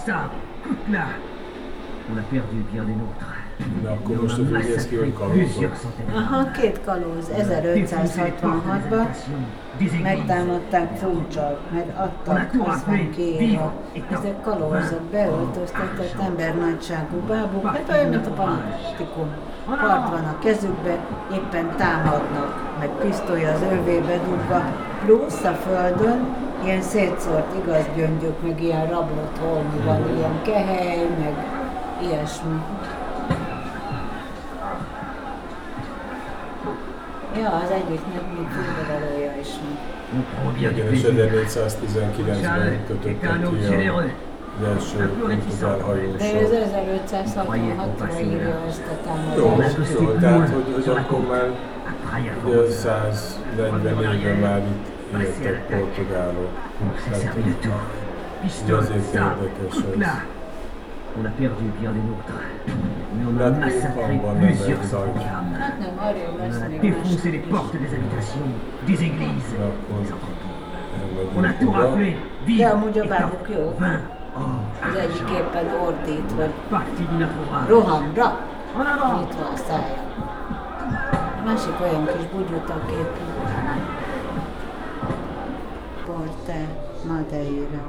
ça, écoute-la. On a perdu bien des nôtres. De akkor most az úgy néz ki, hogy kalózok. Aha, 2 kalóz 1566-ban megtámadták Funcsal, mert adtak, az van kiírva. Ezek kalózok, beöltöztetett embernagyságú bábuk, hát olyan, mint a panoptikum. Kard van a kezükbe, éppen támadnak, meg pisztoly az övébe dugva, plusz a földön ilyen szétszórt igazgyöngyök, meg ilyen rablott holmi van, ilyen kehely, meg ilyesmi. Ja, az egyiknek még fülbevalója is van. Ugyanis 1419-ben kötöttek ki az első portugál hajósok. De ez 1566-ra írja ezt a támadást. Jó, tehát hogy akkor már 140 éve már itt éltek portugálok. Tehát így azért érdekes ez. On a perdu bien des nôtres, mais on a massacré plusieurs centaines. On a défoncé les portes des habitations, des églises, des entrepôts. On a tout raflé, De vivre amúgy a et bábuk jó. vin. Az egyik éppen ordít, vagy Parti du naufrage. rohamra, En avant! nyitva a szája. A másik olyan kis bugyutak épül. Porte Madeira.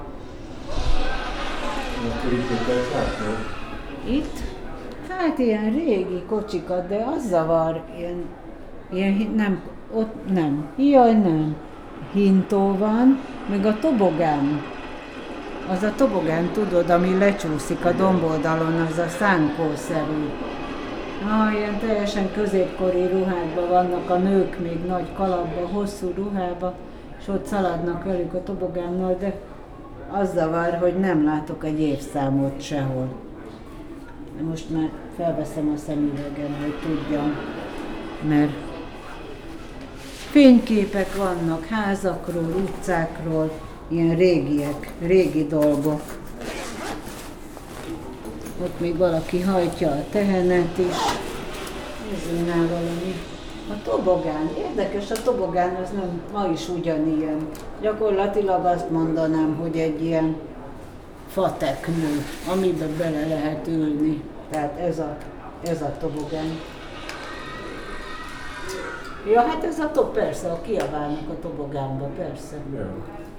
Akkor itt mit látni? Itt? Hát ilyen régi kocsikat, de az zavar, ilyen nem, ott nem. Jaj, nem. Hintó van, meg a tobogán. Az a tobogán, tudod, ami lecsúszik a domboldalon, az a szánkószerű. Ilyen teljesen középkori ruhákban vannak a nők, még nagy kalapban, hosszú ruhába, és ott szaladnak velük a tobogánnal, de az zavar, hogy nem látok egy évszámot sehol. De most már felveszem a szemüvegem, hogy tudjam, mert fényképek vannak házakról, utcákról, ilyen régi dolgok. Ott még valaki hajtja a tehenet is. Nézzünk valami. A tobogán, érdekes, a tobogán az nem, ma is ugyanilyen. Gyakorlatilag azt mondanám, hogy egy ilyen fateknő, amiben bele lehet ülni. Tehát ez a tobogán. Ja, hát ez a persze, kiabálnak a tobogánba, persze. Ja.